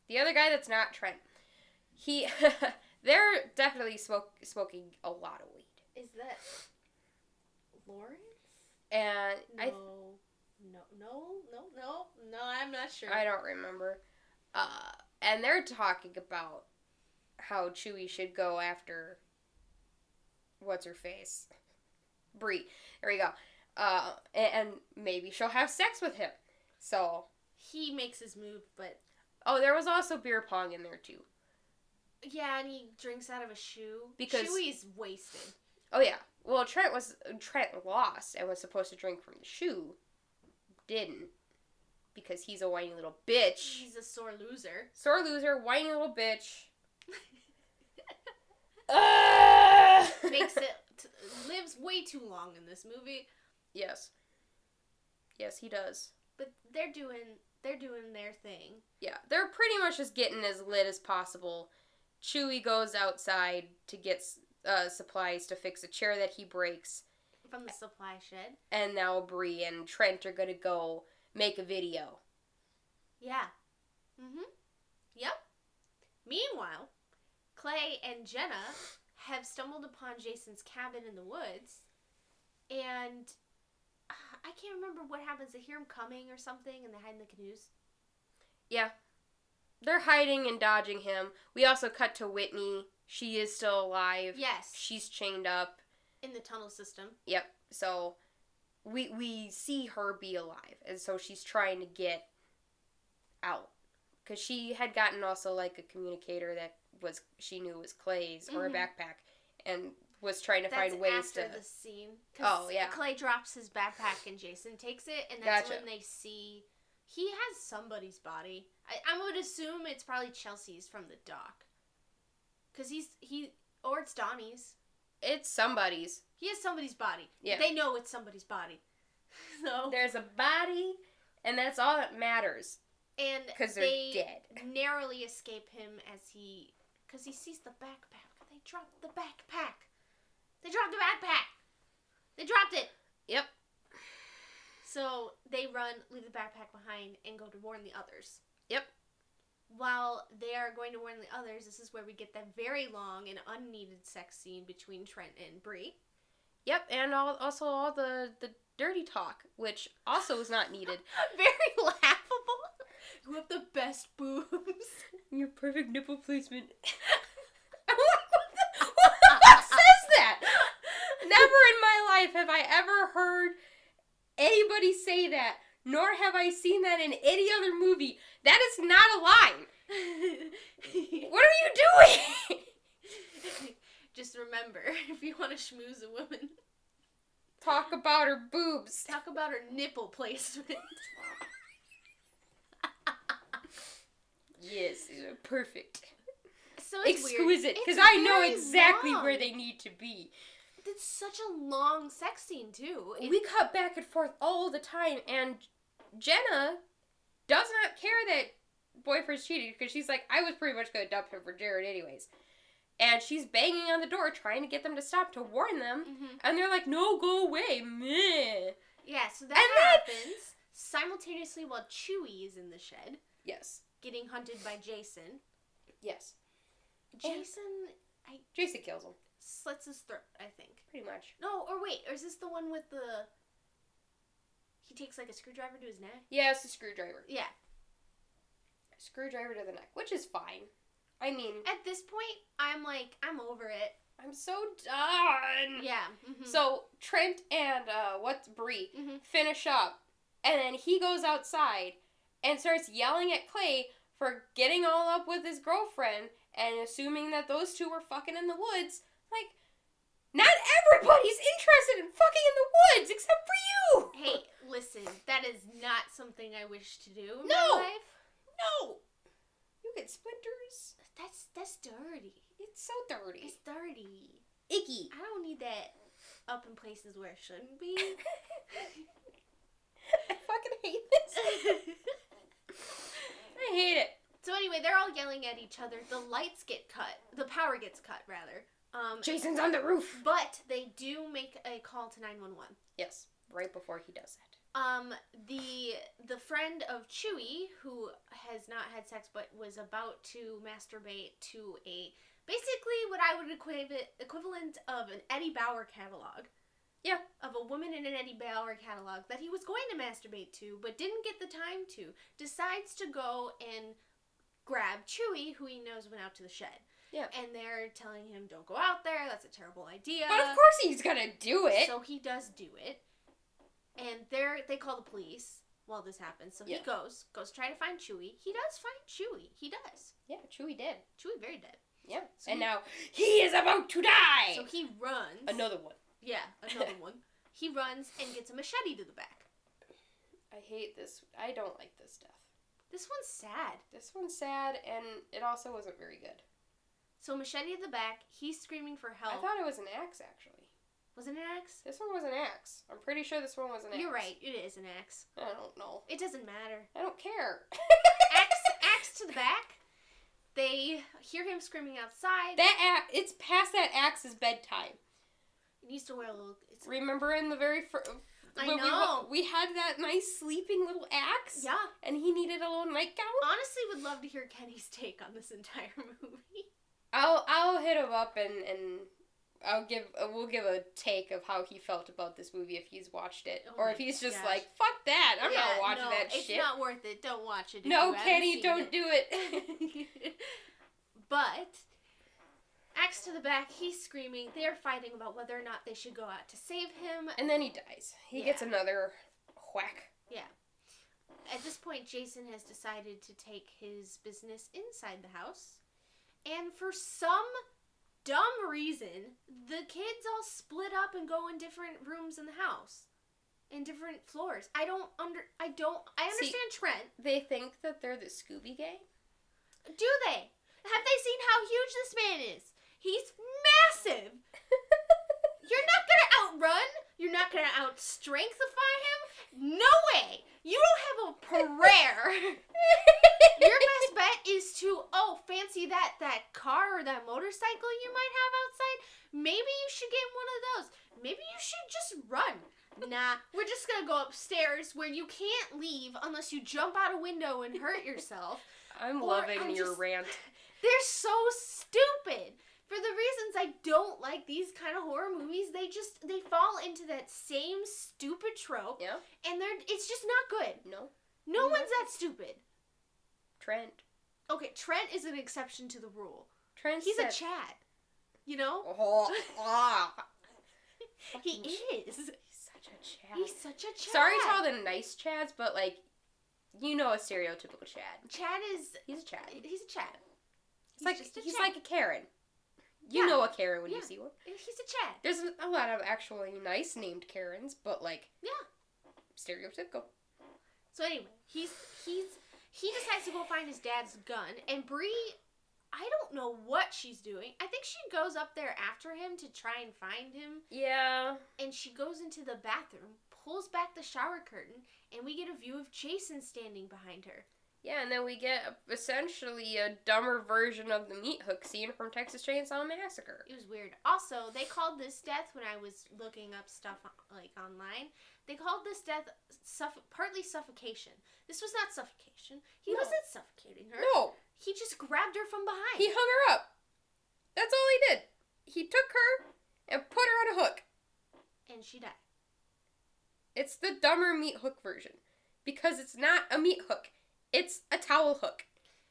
The other guy that's not Trent. He, they're definitely smoke, smoking a lot of weed. Is that Lawrence? And no, I, no, no, no, no, no. I'm not sure. I don't remember. Uh, and they're talking about how Chewie should go after what's her face, Bree. There we go. Uh, and, and maybe she'll have sex with him. So he makes his move, but oh, there was also beer pong in there too. Yeah, and he drinks out of a shoe. Because Chewie's wasted. Oh yeah. Well, Trent was Trent lost and was supposed to drink from the shoe. Didn't. Because he's a whiny little bitch. He's a sore loser. Sore loser, whiny little bitch. uh! Makes it t- lives way too long in this movie. Yes. Yes, he does. But they're doing they're doing their thing. Yeah, they're pretty much just getting as lit as possible. Chewie goes outside to get uh, supplies to fix a chair that he breaks. From the supply shed. And now Bree and Trent are gonna go make a video. Yeah. Mm-hmm. Yep. Meanwhile, Clay and Jenna have stumbled upon Jason's cabin in the woods, and uh, I can't remember what happens. They hear him coming or something, and they hide in the canoes. Yeah. They're hiding and dodging him. We also cut to Whitney. She is still alive. Yes. She's chained up. In the tunnel system. Yep. So we we see her be alive, and so she's trying to get out, because she had gotten also like a communicator that was she knew was Clay's or mm-hmm. a backpack, and was trying to that's find ways after to. the scene. Oh yeah. Clay drops his backpack and Jason takes it, and that's Gotcha. when they see he has somebody's body. I I would assume it's probably Chelsea's from the dock, because he's he or it's Donnie's. It's somebody's. He has somebody's body. Yeah. They know it's somebody's body. So There's a body, and that's all that matters. And because they're they dead. narrowly escape him as he, because he sees the backpack. They dropped the backpack. They dropped the backpack. They dropped it. Yep. So they run, leave the backpack behind, and go to warn the others. Yep. While they are going to warn the others, this is where we get that very long and unneeded sex scene between Trent and Bree. Yep, and all, also all the, the dirty talk, which also is not needed. Very laughable. You have the best boobs. Your perfect nipple placement. I'm like, what the, who the fuck says that? Never in my life have I ever heard anybody say that, nor have I seen that in any other movie. That is not a line. What are you doing? Just remember, if you want to schmooze a woman, talk about her boobs. Talk about her nipple placement. Yes, they're perfect. So it's exquisite, because I I know exactly long. where they need to be. It's such a long sex scene, too. It, we cut back and forth all the time, and Jenna does not care that boyfriend's cheating, because she's like, I was pretty much going to dump him for Jared anyways. And she's banging on the door, trying to get them to stop, to warn them. Mm-hmm. And they're like, no, go away, meh. Yeah, so that and happens then, simultaneously while Chewie is in the shed. Yes. Getting hunted by Jason. Yes. Jason... I, Jason kills him. Slits his throat, I think. Pretty much. No, or wait, or is this the one with the... He takes like a screwdriver to his neck? Yeah, it's a screwdriver. Yeah. Screwdriver to the neck, which is fine. I mean... At this point, I'm like, I'm over it. I'm so done. Yeah. Mm-hmm. So, Trent and, uh, what's Bree, mm-hmm. finish up, and then he goes outside and starts yelling at Clay for getting all up with his girlfriend and assuming that those two were fucking in the woods. Like, not everybody's interested in fucking in the woods except for you! Hey, listen, that is not something I wish to do in no. my life. No! You get splinters. That's that's dirty. It's so dirty. It's dirty. Icky. I don't need that up in places where it shouldn't be. I fucking hate this. I hate it. So anyway, they're all yelling at each other. The lights get cut. The power gets cut, rather. Um, Jason's on the roof. But they do make a call to nine one one. Yes, right before he does that. Um, the the friend of Chewie, who has not had sex but was about to masturbate to a basically what I would equate equivalent of an Eddie Bauer catalog. Yeah. Of a woman in an Eddie Bauer catalog that he was going to masturbate to but didn't get the time to, decides to go and grab Chewie, who he knows went out to the shed. Yeah. And they're telling him, don't go out there, that's a terrible idea. But of course he's gonna do it. So he does do it. And they're, they call the police while this happens. So Yeah. he goes, goes try to find Chewie. He does find Chewie. He does. Yeah, Chewie did. Chewie very dead. Yeah. So and he, now he is about to die! So he runs. Another one. Yeah, another one. He runs and gets a machete to the back. I hate this. I don't like this death. This one's sad. This one's sad, and it also wasn't very good. So machete to the back, he's screaming for help. I thought it was an axe, actually. Was it an axe? This one was an axe. I'm pretty sure this one was an axe. You're right, it is an axe. I don't know. It doesn't matter. I don't care. axe, axe to the back. They hear him screaming outside. That axe, it's past that axe's bedtime. He needs to wear a little... It's, Remember in the very first... I when know. We, we had that nice sleeping little axe? yeah. And he needed a little nightgown? Honestly, would love to hear Kenny's take on this entire movie. I'll I'll hit him up and, and I'll give uh, we'll give a take of how he felt about this movie if he's watched it, Oh or my if he's just gosh. like, fuck that, I'm Yeah, not watching no, that it's shit. It's not worth it. Don't watch it. If No, you haven't Kenny, seen don't it. do it. But axe to the back, he's screaming. They're fighting about whether or not they should go out to save him. And then he dies. He Yeah. gets another whack. Yeah. At this point, Jason has decided to take his business inside the house. And for some dumb reason, the kids all split up and go in different rooms in the house. In different floors. I don't under I don't I understand See, Trent. They think that they're the Scooby Gang. Do they? Have they seen how huge this man is? He's massive. You're not gonna outrun. You're not gonna out-strengthify him. No way. You don't have a prayer. Your best bet is to oh fancy that that car or that motorcycle you might have outside. Maybe you should get one of those. Maybe you should just run. Nah, we're just gonna go upstairs where you can't leave unless you jump out a window and hurt yourself. I'm Or loving I'm your just- rant. They're so stupid. For the reasons I don't like these kind of horror movies, they just they fall into that same stupid trope, Yeah? and they're it's just not good. No? No Mhm. one's that stupid. Trent. Okay, Trent is an exception to the rule. Trent He's said, a Chad. You know? Oh, ah. He Fucking is. He's such a Chad. He's such a Chad. Sorry to all the nice Chads, but like, you know a stereotypical Chad. Chad is He's a Chad. he's a Chad. He's like just a he's Chad. like a Karen. You Yeah. know a Karen when Yeah. you see one. He's a Chad. There's a lot of actually nice named Karens, but like Yeah. stereotypical. So anyway, he's he's he decides to go find his dad's gun, and Bree, I don't know what she's doing. I think she goes up there after him to try and find him, Yeah. and she goes into the bathroom, pulls back the shower curtain, and we get a view of Jason standing behind her. Yeah, and then we get essentially a dumber version of the meat hook scene from Texas Chainsaw Massacre. It was weird. Also, they called this death when I was looking up stuff like online. They called this death suff- partly suffocation. This was not suffocation. He No. wasn't suffocating her. No, He just grabbed her from behind. he hung her up. That's all he did. He took her and put her on a hook. and she died. It's the dumber meat hook version. Because it's not a meat hook. It's a towel hook.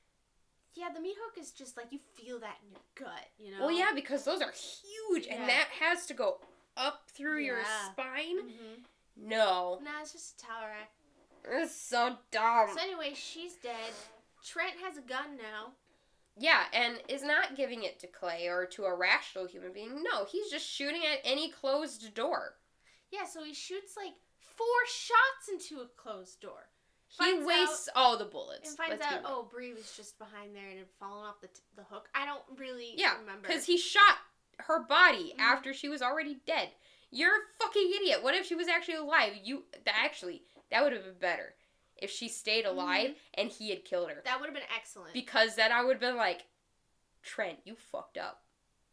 Yeah, the meat hook is just like you feel that in your gut, you know? Well, yeah, because those are huge, Yeah. and that has to go up through your Yeah. spine. Mm-hmm. No. Nah, it's just a towel rack. It's so dumb. So anyway, she's dead. Trent has a gun now. Yeah, and is not giving it to Clay or to a rational human being. No, he's just shooting at any closed door. Yeah, so he shoots like four shots into a closed door. He Finds wastes all the bullets. And finds Let's be out, real. oh, Bree was just behind there and had fallen off the, t- the hook. I don't really Yeah, remember. because he shot her body Mhm. after she was already dead. You're a fucking idiot. What if she was actually alive? You that actually that would have been better if she stayed alive and he had killed her. That would have been excellent. Because then I would have been like, Trent, you fucked up.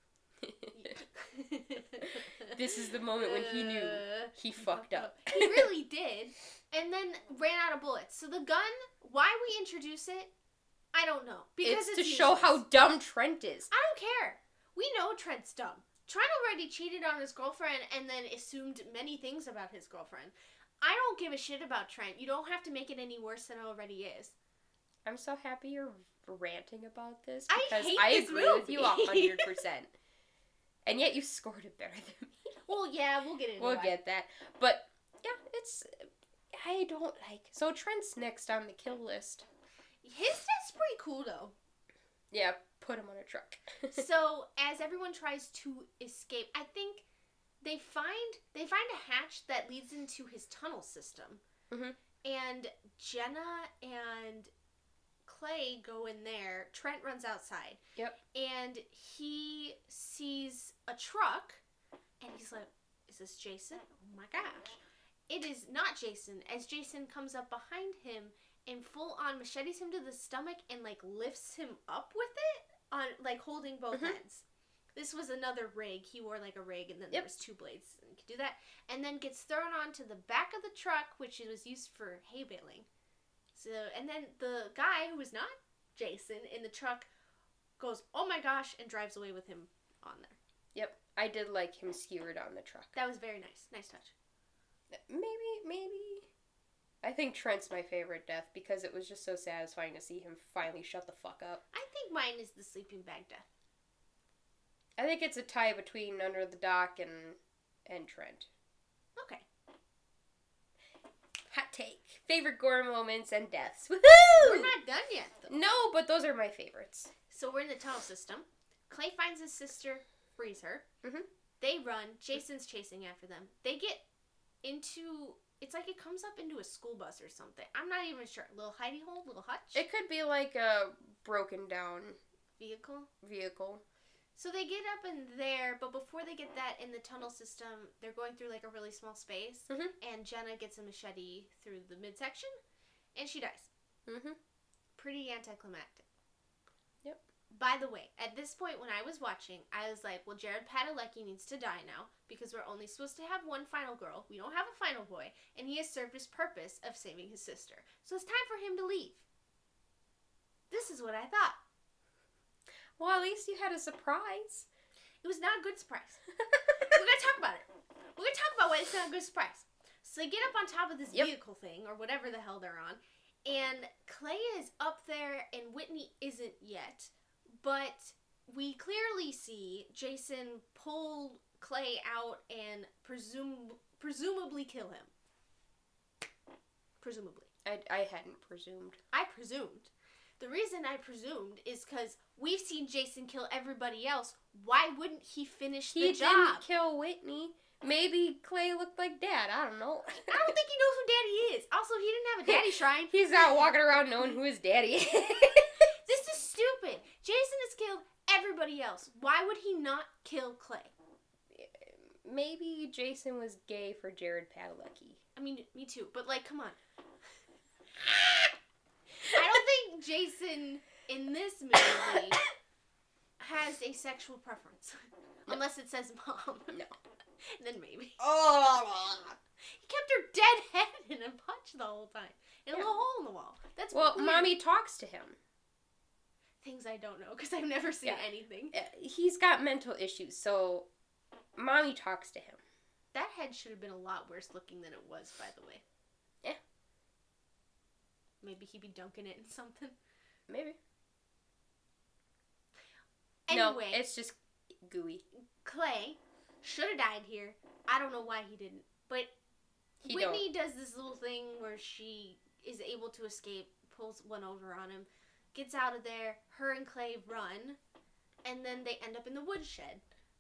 This is the moment when he knew Uh, he fucked up. He really did. And then ran out of bullets. So the gun, why we introduce it, I don't know. Because it's, it's to show useless. how dumb Trent is. I don't care. We know Trent's dumb. Trent already cheated on his girlfriend and then assumed many things about his girlfriend. I don't give a shit about Trent. You don't have to make it any worse than it already is. I'm so happy you're ranting about this I because hate I this agree with you a movie. hundred percent. And yet you scored it better than me. Well, yeah, we'll get into We'll why. get that. But yeah, it's I don't like. So Trent's next on the kill list. His death's pretty cool though. Yeah, put him on a truck. So as everyone tries to escape, I think they find they find a hatch that leads into his tunnel system. Mhm. And Jenna and Clay go in there. Trent runs outside. Yep. And he sees a truck, and he's like, "Is this Jason? Oh my gosh!" It is not Jason. As Jason comes up behind him and full on machetes him to the stomach and like lifts him up with it on like holding both Mhm. ends. This was another rig. He wore like a rig, and then Yep. there was two blades, and he could do that. And then gets thrown onto the back of the truck, which was used for hay baling. So, and then the guy who was not Jason in the truck goes, "Oh my gosh," and drives away with him on there. Yep, I did like him skewered on the truck. That was very nice. Nice touch. Maybe, maybe. I think Trent's my favorite death because it was just so satisfying to see him finally shut the fuck up. I think mine is the sleeping bag death. I think it's a tie between Under the Dock and and Trent. Okay. Hot take. Favorite gore moments and deaths. We're Woohoo! not done yet, though. No, but those are my favorites. So we're in the tunnel system. Clay finds his sister, frees her. Mhm. They run. Jason's chasing after them. They get into... It's like it comes up into a school bus or something. I'm not even sure. Little hidey hole? Little hutch? It could be like a broken down Vehicle? vehicle. So they get up in there, but before they get that in the tunnel system, they're going through like a really small space. Mhm. And Jenna gets a machete through the midsection. And she dies. Mm-hmm. Pretty anticlimactic. Yep. By the way, at this point when I was watching, I was like, well, Jared Padalecki needs to die now because we're only supposed to have one final girl. We don't have a final boy, and he has served his purpose of saving his sister. So it's time for him to leave. This is what I thought. Well, at least you had a surprise. It was not a good surprise. We're going to talk about it. We're going to talk about why it's not a good surprise. So they get up on top of this Yep. vehicle thing, or whatever the hell they're on, and Clay is up there, and Whitney isn't yet. But we clearly see Jason pull Clay out and presume presumably kill him. Presumably. I, I hadn't presumed. I presumed. The reason I presumed is because we've seen Jason kill everybody else. Why wouldn't he finish the He job? didn't kill Whitney. Maybe Clay looked like Dad. I don't know. I don't think he knows who Daddy is. Also, he didn't have a daddy shrine. He's not walking around knowing who his daddy is. This is stupid. Jason has killed everybody else. Why would he not kill Clay? Maybe Jason was gay for Jared Padalecki. I mean, me too. But, like, come on. I don't think Jason in this movie has a sexual preference. No. Unless it says mom. No. Then maybe. Oh. He kept her dead head in a punch the whole time. In a Yeah. little hole in the wall. That's Well, weird. Mommy talks to him. Things I don't know because I've never seen Yeah. anything. Uh, He's got mental issues, so Mommy talks to him. That head should have been a lot worse looking than it was, by the way. Yeah. Maybe he'd be dunking it in something. Maybe. Anyway, No, it's just gooey. Clay should have died here. I don't know why he didn't. But He Whitney does this little thing where she is able to escape, pulls one over on him, gets out of there, her and Clay run, and then they end up in the woodshed.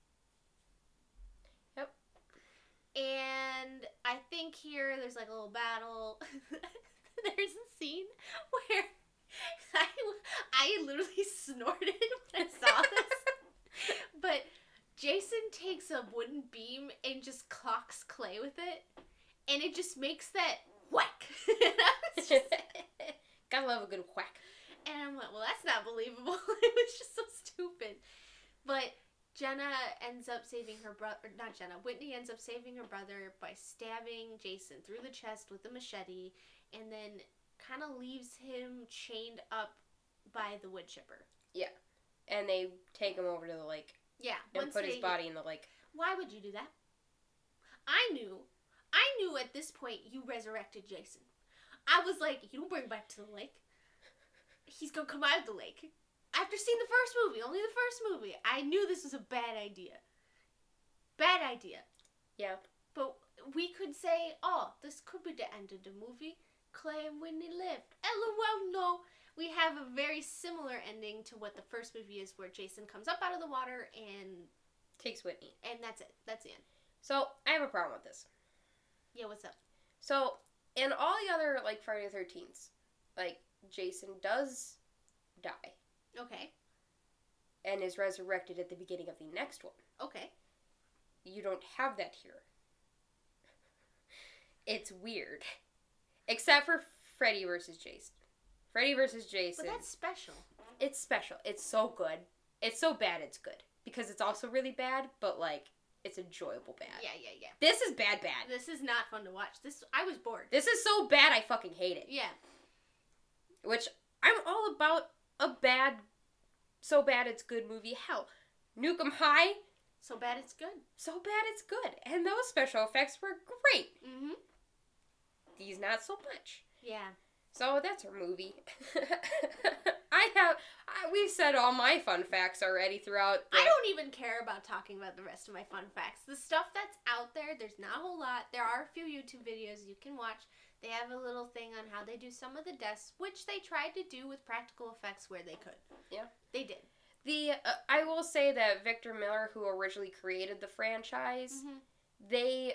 Yep. And I think here there's like a little battle. There's a scene where I, I literally snorted when I saw this. But Jason takes a wooden beam and just clocks Clay with it. And it just makes that whack. It's just- Gotta love a good whack. and I'm like, well, that's not believable. It was just so stupid. But Je- Jenna ends up saving her brother, not Jenna, Whitney ends up saving her brother by stabbing Jason through the chest with a machete, and then kind of leaves him chained up by the wood chipper. Yeah. And they take him over to the lake. Yeah. And put they, his body in the lake. Why would you do that? I knew. I knew at this point you resurrected Jason. I was like, you don't bring him back to the lake. He's going to come out of the lake. After seeing the first movie, only the first movie, I knew this was a bad idea. Bad idea. Yeah. But we could say, oh, this could be the end of the movie. Clay and Whitney lived. LOL, no. We have a very similar ending to what the first movie is, where Jason comes up out of the water and... takes Whitney. And that's it. That's the end. So, I have a problem with this. Yeah, what's up? So, in all the other, like, Friday the thirteenth, like, Jason does die. Okay. And is resurrected at the beginning of the next one. Okay. You don't have that here. It's weird. Except for Freddy versus Jason. Freddy versus Jason. But that's special. It's special. It's so good. It's so bad it's good. Because it's also really bad, but, like, it's enjoyable bad. Yeah, yeah, yeah. This is bad bad. This is not fun to watch. This I was bored. This is so bad I fucking hate it. Yeah. Which, I'm all about a bad, so bad it's good movie. Hell, Nuke 'Em High. So bad it's good. So bad it's good. And those special effects were great. Mm-hmm. These not so much. Yeah. So that's our movie. I have, I, we've said all my fun facts already throughout. The... I don't even care about talking about the rest of my fun facts. The stuff that's out there, there's not a whole lot. There are a few YouTube videos you can watch. They have a little thing on how they do some of the deaths, which they tried to do with practical effects where they could. Yeah. They did. The uh, I will say that Victor Miller, who originally created the franchise, mm-hmm. they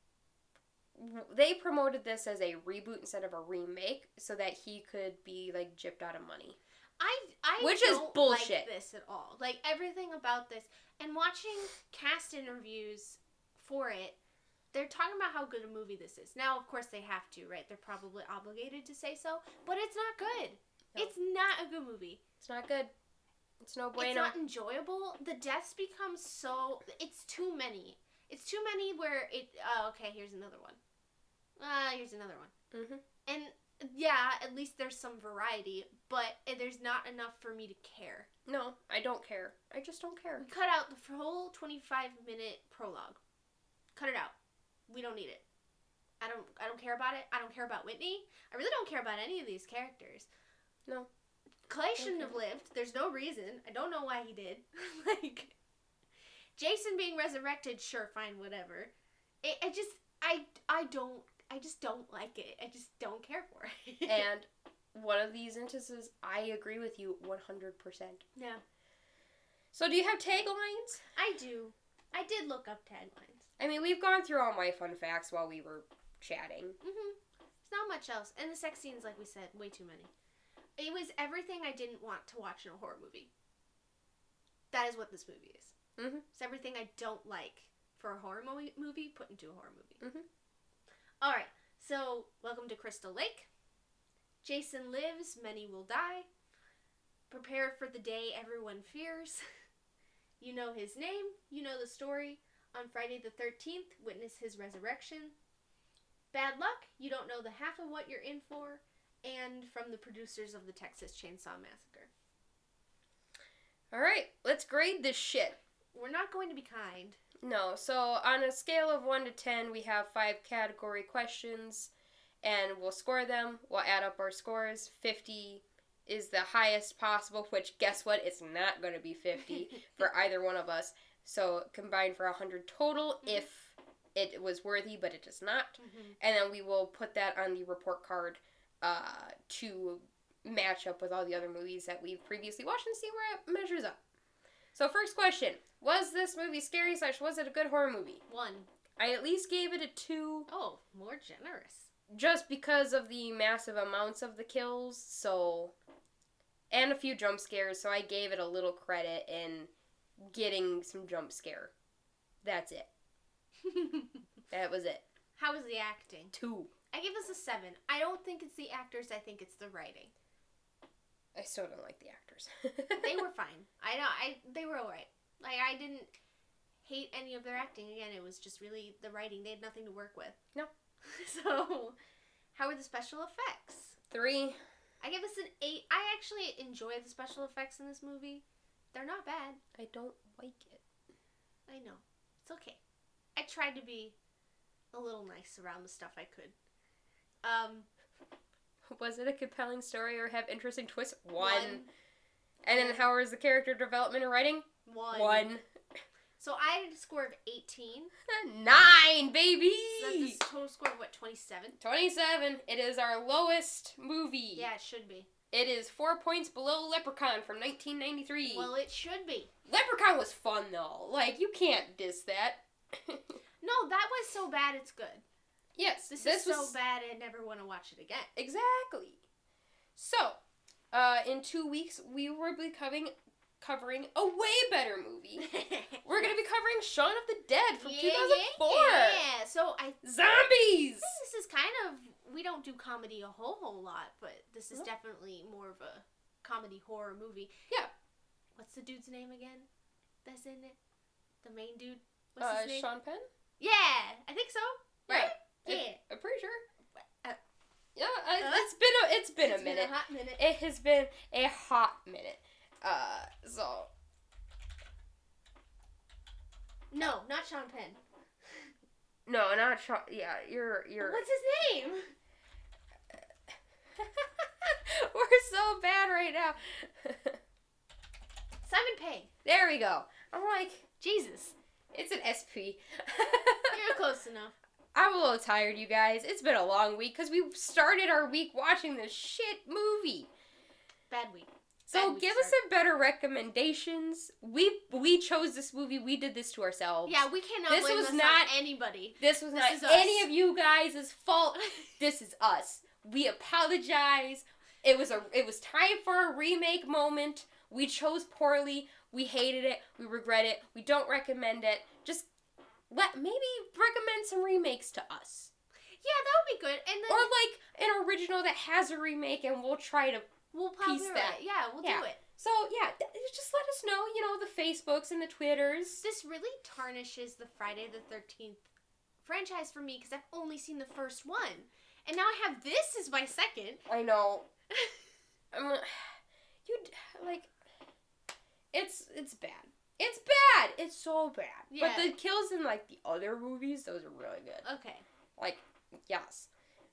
they promoted this as a reboot instead of a remake, so that he could be like gypped out of money. I I which don't is bullshit. Like this at all. Like everything about this, and watching cast interviews for it, they're talking about how good a movie this is. Now, of course, they have to, right? They're probably obligated to say so, but it's not good. No. It's not a good movie. It's not good. It's no bueno. It's not enjoyable. The deaths become so... It's too many. It's too many where it... Oh, okay, here's another one. Ah, uh, here's another one. Mm-hmm. And, yeah, at least there's some variety, but there's not enough for me to care. No, I don't care. I just don't care. We cut out the whole twenty-five minute prologue. Cut it out. We don't need it. I don't I don't care about it. I don't care about Whitney. I really don't care about any of these characters. No. Clay shouldn't have lived. There's no reason. I don't know why he did. Like, Jason being resurrected, sure, fine, whatever. It, I just, I, I don't, I just don't like it. I just don't care for it. And one of these instances, I agree with you one hundred percent. Yeah. So do you have taglines? I do. I did look up taglines. I mean, we've gone through all my fun facts while we were chatting. Mm-hmm. There's not much else. And the sex scenes, like we said, way too many. It was everything I didn't want to watch in a horror movie. That is what this movie is. Mm-hmm. It's everything I don't like for a horror mo- movie put into a horror movie. Mm-hmm. All right, so welcome to Crystal Lake. Jason lives, many will die. Prepare for the day everyone fears. You know his name, you know the story. On Friday the thirteenth, witness his resurrection. Bad luck, you don't know the half of what you're in for. And from the producers of the Texas Chainsaw Massacre. Alright, let's grade this shit. We're not going to be kind. No, so on a scale of one to ten, we have five category questions, and we'll score them. We'll add up our scores. fifty is the highest possible, which guess what? It's not going to be fifty for either one of us. So combined for one hundred total mm-hmm. if it was worthy, but it is not. Mm-hmm. And then we will put that on the report card uh, to match up with all the other movies that we've previously watched and see where it measures up. So first question, was this movie scary slash was it a good horror movie? One. I at least gave it a two. Oh, more generous. Just because of the massive amounts of the kills, so... And a few jump scares, so I gave it a little credit in getting some jump scare. That's it. That was it. How was the acting? Two. I give this a seven. I don't think it's the actors, I think it's the writing. I still don't like the actors. They were fine. I know. I they were alright. Like, I didn't hate any of their acting. Again, it was just really the writing. They had nothing to work with. No. So, how were the special effects? Three. I give this an eight. I actually enjoy the special effects in this movie. They're not bad. I don't like it. I know. It's okay. I tried to be a little nice around the stuff I could. Um, Was it a compelling story or have interesting twists? One. One. And then how was the character development and writing? One. One. So I had a score of eighteen. Nine, baby! So that's a total score of what, twenty-seven? twenty-seven. It is our lowest movie. Yeah, it should be. It is four points below Leprechaun from nineteen ninety-three. Well, it should be. Leprechaun was fun, though. Like, you can't diss that. No, that was so bad it's good. Yes, This, this is was... so bad I never want to watch it again. Exactly. So, uh, in two weeks, we will be covering, covering a way better movie. We're going to be covering Shaun of the Dead from yeah, two thousand four. Yeah, yeah. So I... Zombies! This is kind of... We don't do comedy a whole, whole lot, but this is Nope. definitely more of a comedy horror movie. Yeah. What's the dude's name again? That's in it? The main dude? What's Uh, his name? Sean Penn? Yeah, I think so. Yeah. Right? I- Yeah. I'm pretty sure. Uh, Yeah, I, uh, it's been a, it's been It's a minute. Been a hot minute. It has been a hot minute. Uh, so... No, not Sean Penn. No, not Sean. Yeah, you're, you're... What's his name? We're so bad right now. Simon Pegg. There we go. I'm like, Jesus. it's an S P. You're close enough. I'm a little tired, you guys. It's been a long week because we started our week watching this shit movie. Bad week. So Bad week give us start. some better recommendations. We we chose this movie. We did this to ourselves. Yeah, we cannot This blame was this not- on anybody. This was This not is us. any of you guys' fault. This is us. We apologize. It was a it was time for a remake moment. We chose poorly. We hated it. We regret it. We don't recommend it. Just let maybe recommend some remakes to us. Yeah, that would be good. And then Or like an original that has a remake and we'll try to we'll probably piece do that. it. Yeah, we'll Yeah. do it. So yeah, th- just let us know, you know, the Facebooks and the Twitters. This really tarnishes the Friday the thirteenth franchise for me because I've only seen the first one. And now I have this as my second. I know. I'm you like it's it's bad. It's bad. It's so bad. Yeah. But the kills in like the other movies, those are really good. Okay. Like yes.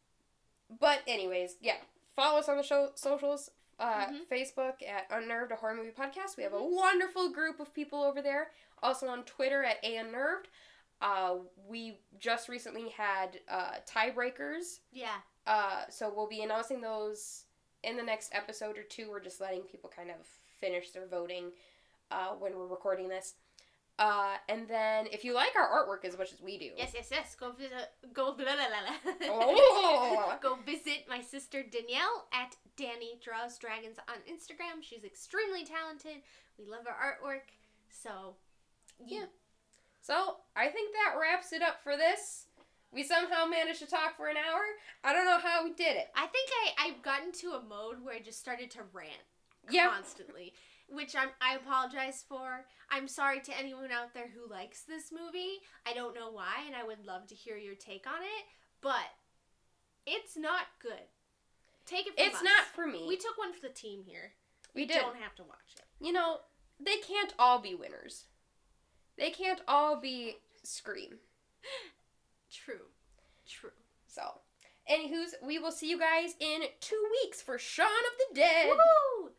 But anyways, yeah. Follow us on the show socials. Uh, Mhm. Facebook at Unnerved, a horror movie podcast. We have a wonderful group of people over there. Also on Twitter at A Unnerved. Uh, we just recently had uh, tiebreakers. Yeah. Uh, so we'll be announcing those in the next episode or two. We're just letting people kind of finish their voting uh, when we're recording this. Uh, and then if you like our artwork as much as we do. Yes, yes, yes. Go visit. Go blah, blah, blah, blah. Oh. Go visit my sister Danielle at Danny Draws Dragons on Instagram. She's extremely talented. We love her artwork. So, Yeah. So I think that wraps it up for this. We somehow managed to talk for an hour. I don't know how we did it. I think I I've gotten to a mode where I just started to rant Yeah. constantly, which I'm I apologize for. I'm sorry to anyone out there who likes this movie. I don't know why, and I would love to hear your take on it. But it's not good. Take it from It's us. not for me. We took one for the team here. We You did. don't have to watch it. You know, they can't all be winners. They can't all be Scream. True. True. So, anywho's, we will see you guys in two weeks for Shaun of the Dead. Woo!